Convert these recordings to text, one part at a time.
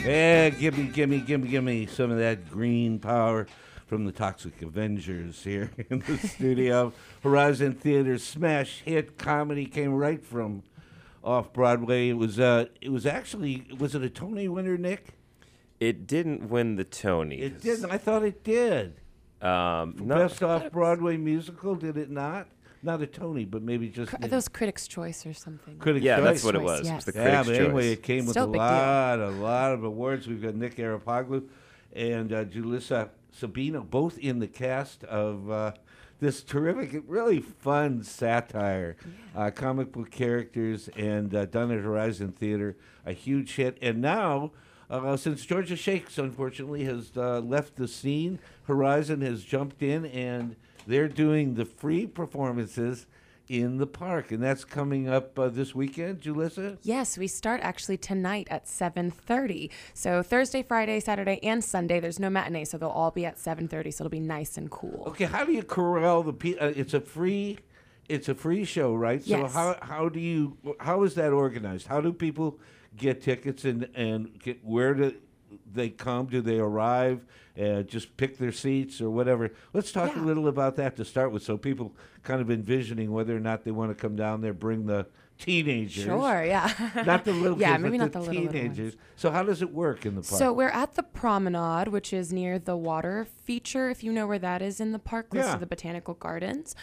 Yeah, gimme some of that green power from the Toxic Avengers here in the studio. Horizon Theater's smash hit comedy came right from off Broadway. It was actually, was it a Tony winner, Nick? It didn't win the Tony. It didn't. I thought it did. No. Best off Broadway musical, did it not? Not a Tony, but maybe just That was Critics' Choice or something. Critics' Yeah, Choice. that's what it Choice, was. It yes. was the Yeah, Critics' but Choice. anyway, it came with Still a a big lot of awards. We've got Nick Arapaglu and Julissa Sabino, both in the cast of this terrific, really fun satire, comic book characters, and done at Horizon Theater, a huge hit. And now, since Georgia Shakes, unfortunately, has left the scene, Horizon has jumped in, and they're doing the free performances in the park, and that's coming up this weekend, Julissa? Yes, we start actually tonight at 7:30. So Thursday, Friday, Saturday, and Sunday. There's no matinee, so they'll all be at 7:30. So it'll be nice and cool. Okay, how do you corral the people? It's a free show, right? Yes. So how is that organized? How do people get tickets and where do they come? Do they arrive? Just pick their seats or whatever. Let's talk a little about that to start with, so people kind of envisioning whether or not they want to come down there, bring the teenagers. Sure, yeah. Not the little Yeah, kids, maybe but not the the little teenagers. ones. So how does it work in the park? So we're at the Promenade, which is near the water feature, if you know where that is in the park, close to the Botanical Gardens.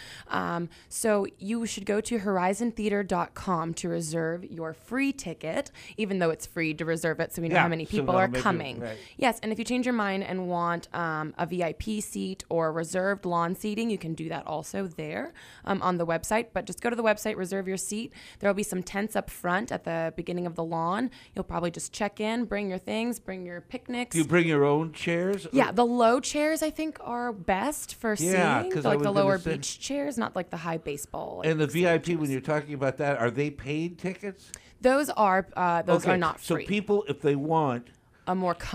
So you should go to horizontheater.com to reserve your free ticket, even though it's free to reserve it, so we know how many people are coming. Right. Yes, and if you change your mind and want a VIP seat or reserved lawn seating, you can do that also there on the website. But just go to the website, reserve your seat. There will be some tents up front at the beginning of the lawn. You'll probably just check in, bring your things, bring your picnics. Do you bring your own chairs? Yeah, the low chairs I think are best for Yeah, seeing. 'cause Like I was the gonna lower say- beach chairs, not like the high baseball. And the like, VIP, when you're talking about that, are they paid tickets? those are not free. So people, if they want, a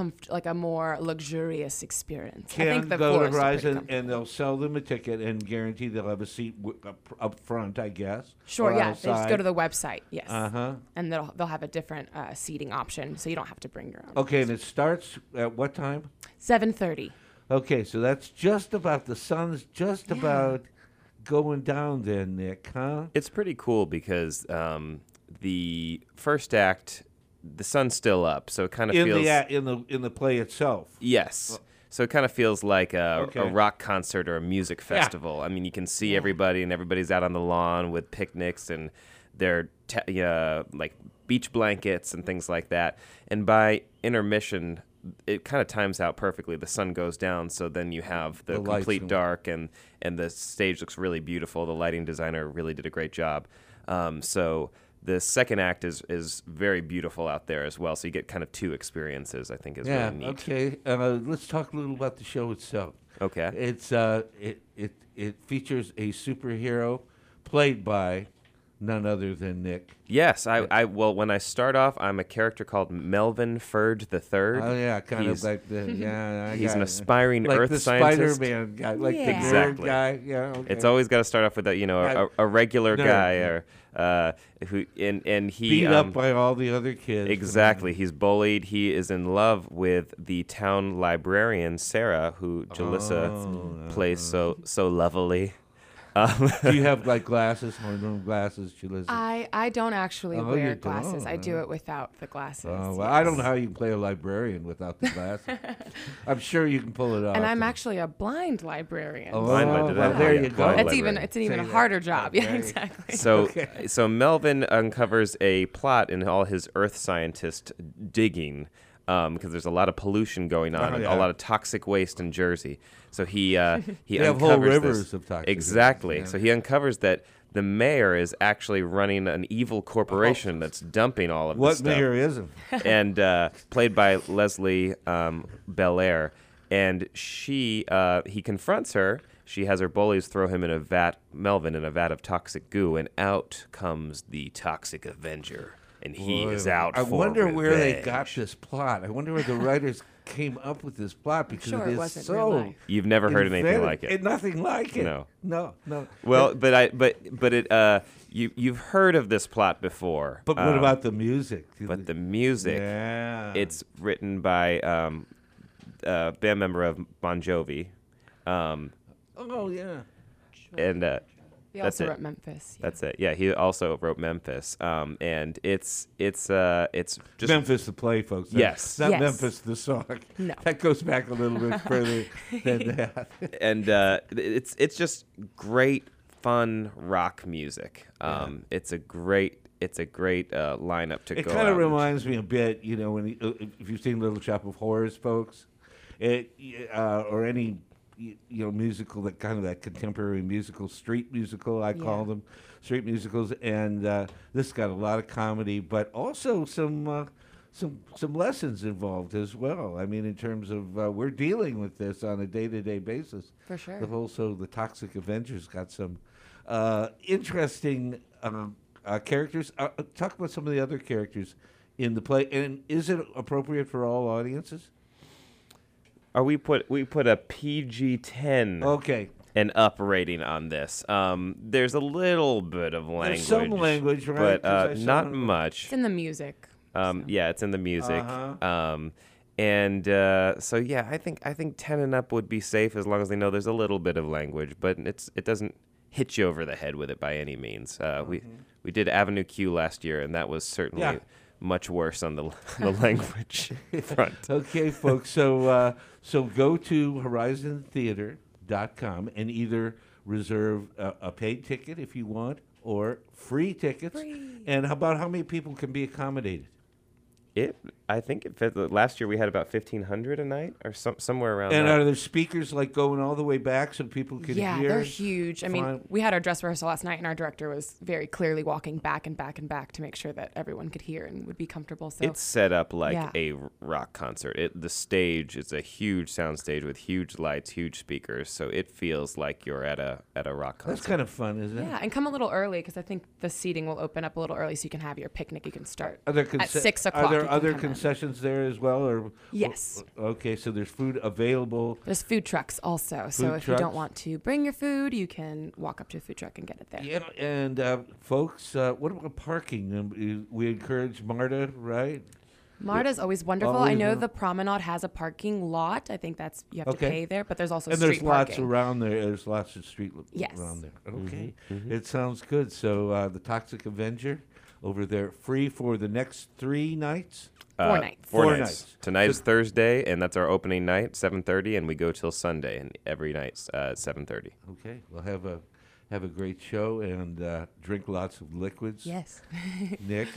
more luxurious experience. I can think the go floors to are pretty Horizon comfortable. and they'll sell them a ticket and guarantee they'll have a seat up front, I guess. Sure, or yeah. They just outside. go to the website, yes. Uh-huh. And they'll have a different seating option, so you don't have to bring your own. Okay, and it starts at what time? 7:30. Okay, so that's just about, the sun's just about going down there, Nick, huh? It's pretty cool because the first act, the sun's still up, so it kind of feels In the play itself. yes. So it kind of feels like a Okay. rock concert or a music festival. I mean, you can see everybody, and everybody's out on the lawn with picnics and their like beach blankets and things like that. And by intermission, it kind of times out perfectly. The sun goes down, so then you have the lights complete and- dark, and the stage looks really beautiful. The lighting designer really did a great job. So the second act is very beautiful out there as well. So you get kind of two experiences, I think is Yeah, really neat. okay. Let's talk a little about the show itself. Okay. It's it features a superhero played by none other than Nick. Yes, well, when I start off, I'm a character called Melvin Ferd III. Oh yeah, kind He's- of like the He's an got it. aspiring like Earth the scientist. Spider-Man guy, like the Yeah. nerd Exactly. guy. Yeah, okay. It's always got to start off with a regular Nerd, guy yeah. or who and he beat up by all the other kids. exactly. He's bullied. He is in love with the town librarian Sarah, who Jalissa plays so lovely. Do you have like glasses, horn glasses, Julissa? I don't actually Oh, wear you glasses. don't, I do it without the glasses. Oh, well, I don't know how you can play a librarian without the glasses. I'm sure you can pull it off. And I'm actually a blind librarian. Oh, Blind librarian. well, there Yeah, you go. blind It's librarian. even Say a that. harder job. Yeah, Right. exactly. So, so Melvin uncovers a plot in all his Earth scientist digging, because there's a lot of pollution going on, Oh, and yeah. a lot of toxic waste in Jersey. So he They have uncovers whole rivers this. of toxic Exactly. waste, yeah. So he uncovers that the mayor is actually running an evil corporation that's dumping all of What this stuff. mayor isn't? And played by Leslie Belair. And he confronts her. She has her bullies throw him in a vat, Melvin, in a vat of toxic goo, and out comes the Toxic Avenger. And he is out I for wonder where they revenge. got this plot. I wonder where the writers came up with this plot because sure it it is wasn't so. real life. You've never heard anything inventive. like it. Nothing like it. No. No. Well, but you've heard of this plot before. But what about the music? But the music, yeah, it's written by a band member of Bon Jovi. Oh yeah. And He that's also it. wrote Memphis. That's it. Yeah, he also wrote Memphis. And it's just Memphis the play, folks. Yes. Not Yes. Memphis the song. No. That goes back a little bit further than that. and it's just great fun rock music. It's a great lineup to It go. kind out of and- reminds me a bit, when if you've seen Little Shop of Horrors, folks, or any musical, that contemporary musical, street musical, I call them street musicals, and this got a lot of comedy, but also some lessons involved as well. I mean, in terms of we're dealing with this on a day-to-day basis. For sure. The Toxic Avengers got some interesting characters. Talk about some of the other characters in the play, and is it appropriate for all audiences? We put a PG-10 Okay. and up rating on this. There's a little bit of language. There's some language, right? 'Cause I But saw not it. much. It's in the music. Yeah, it's in the music. Uh-huh. So yeah, I think 10 and up would be safe as long as they know there's a little bit of language, but it doesn't hit you over the head with it by any means. We did Avenue Q last year, and that was certainly much worse on the language front. Okay, folks. So go to horizontheater.com and either reserve a paid ticket if you want, or free tickets. Free. And how many people can be accommodated? I think it fit. Last year we had about 1,500 a night, or somewhere around. And that. are there speakers going all the way back so people can Yeah, hear? they're huge. I mean, Fine. we had our dress rehearsal last night, and our director was very clearly walking back and back and back to make sure that everyone could hear and would be comfortable. So It's set up like Yeah. a rock concert. The stage is a huge sound stage with huge lights, huge speakers, so it feels like you're at a rock concert. That's kind of fun, isn't it? yeah, and come a little early because I think the seating will open up a little early so you can have your picnic. You can start Are there at 6 o'clock. Are there you can other come in. concessions there as well, or Yes. Okay, so there's food available. There's food trucks also. So Food if you trucks. don't want to bring your food, you can walk up to a food truck and get it there. Yeah, and folks, what about parking? We encourage MARTA, right? MARTA's always wonderful. Always I know wonderful. the Promenade has a parking lot. I think that's you have Okay. to pay there, but there's also And street there's lots parking. around there. There's lots of street Yes. around there. Okay, it sounds good. So the Toxic Avenger over there, free for the next 3 nights. 4 nights. Four Four nights. nights. Tonight is Thursday, and that's our opening night, 7:30, and we go till Sunday, and every night 7:30. Okay, we'll have a great show and drink lots of liquids. Yes. Nick,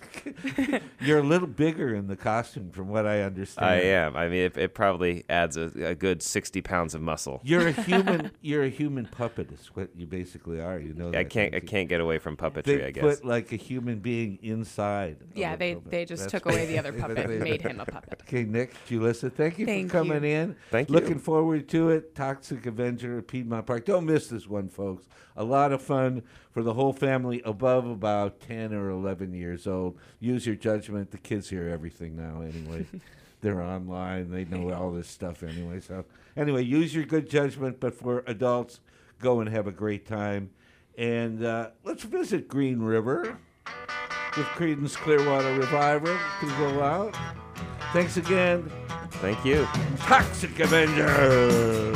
you're a little bigger in the costume, from what I understand. I am. I mean, it probably adds a good 60 pounds of muscle. You're a human. You're a human puppet. Is what you basically are. You know. I that, can't don't you? get away from puppetry, They I guess. put like a human being inside. of Yeah, a they puppet. just That's took away the other puppet and made him a puppet. Okay, Nick, Julissa, thank you Thank for coming in. Thank you. Looking forward to it. Toxic Avenger at Piedmont Park. Don't miss this one, folks. A lot of fun for the whole family above about 10 or 11 years old. Use your judgment. The kids hear everything now anyway. They're online. They know all this stuff anyway. So anyway, use your good judgment. But for adults, go and have a great time. And let's visit Green River with Creedence Clearwater Revival to go out. Thanks again, Thank you. Toxic Avenger.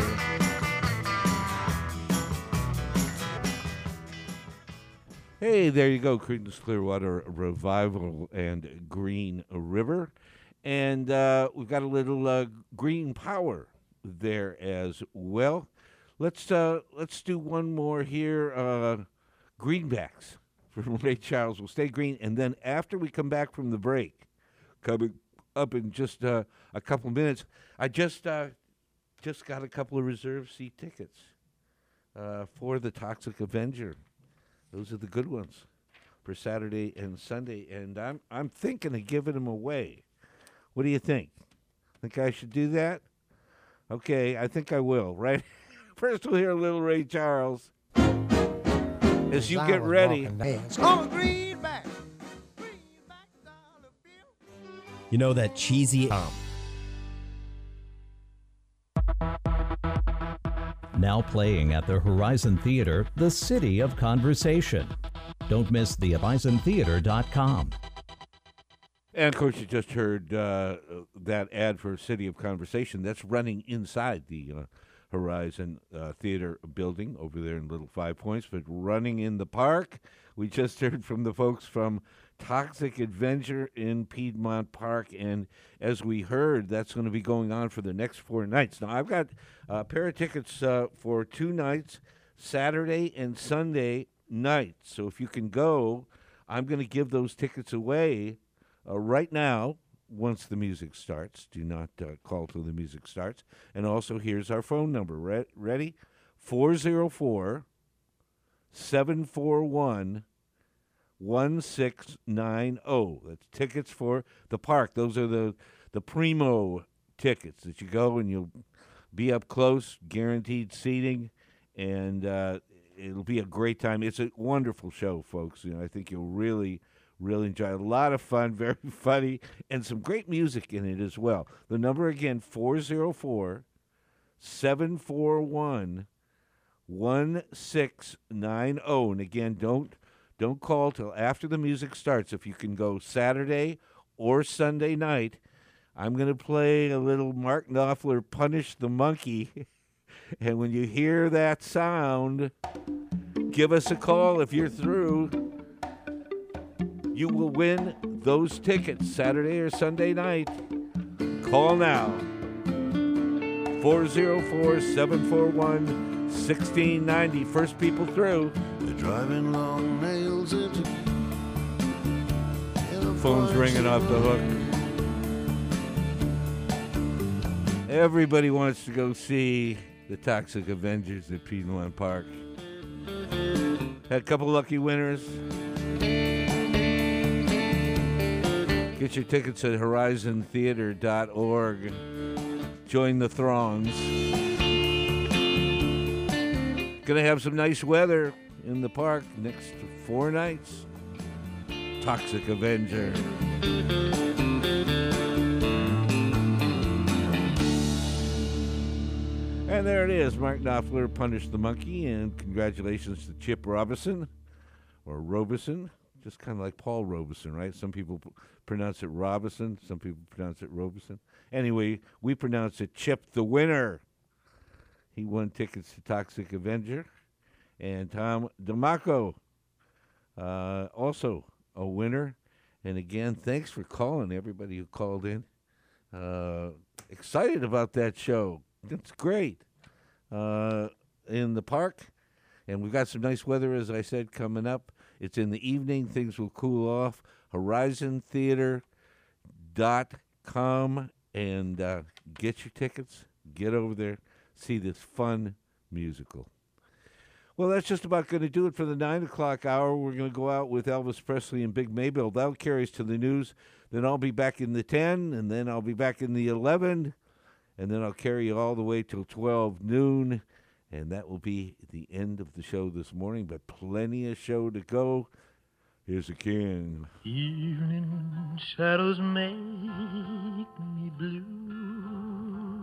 Hey, there you go, Creedence Clearwater Revival and Green River. And we've got a little green power there as well. Let's do one more here. Greenbacks from Ray Charles. We'll stay green. And then after we come back from the break, coming up in just a couple minutes, I just got a couple of reserved seat tickets for the Toxic Avenger. Those are the good ones for Saturday and Sunday, and I'm thinking of giving them away. What do you think? Think I should do that? Okay, I think I will. Right. First, we'll hear a little Ray Charles. As you get ready. You know that cheesy Now playing at the Horizon Theater, The City of Conversation. Don't miss thehorizontheater.com. And, of course, you just heard that ad for City of Conversation. That's running inside the Horizon Theater building over there in Little Five Points, but running in the park. We just heard from the folks from Toxic Avenger in Piedmont Park, and as we heard, that's going to be going on for the next 4 nights. Now, I've got a pair of tickets for 2 nights, Saturday and Sunday nights. So if you can go, I'm going to give those tickets away right now, once the music starts. Do not call till the music starts. And also, here's our phone number. Ready? 404-741-1690. That's tickets for the park. Those are the primo tickets that you go and you'll be up close, guaranteed seating, and it'll be a great time. It's a wonderful show, folks. I think you'll really enjoy it. A lot of fun, very funny, and some great music in it as well. The number again, 404-741-1690. And again, don't call till after the music starts. If you can go Saturday or Sunday night, I'm going to play a little Mark Knopfler, Punish the Monkey. And when you hear that sound, give us a call if you're through. You will win those tickets Saturday or Sunday night. Call now. 404-741-1690. First people through. They're driving long nails into Phone's ringing off the hook. Everybody wants to go see the Toxic Avengers at Piedmont Park. Had a couple lucky winners. Get your tickets at horizontheater.org. Join the throngs. Gonna have some nice weather in the park next 4 nights. Toxic Avenger. And there it is, Mark Knopfler, Punish the Monkey, and congratulations to Chip Robison, or Robeson, just kind of like Paul Robeson, right? Some people pronounce it Robison, some people pronounce it Robeson. Anyway, we pronounce it Chip the winner. He won tickets to Toxic Avenger. And Tom DeMacco, also a winner. And again, thanks for calling, everybody who called in. Excited about that show. It's great. In the park. And we've got some nice weather, as I said, coming up. It's in the evening. Things will cool off. HorizonTheater.com. And get your tickets. Get over there. See this fun musical. Well, that's just about going to do it for the 9 o'clock hour. We're going to go out with Elvis Presley and Big Maybelle. That'll carry us to the news. Then I'll be back in the 10, and then I'll be back in the 11, and then I'll carry you all the way till 12 noon, and that will be the end of the show this morning, but plenty of show to go. Here's the king. Evening shadows make me blue.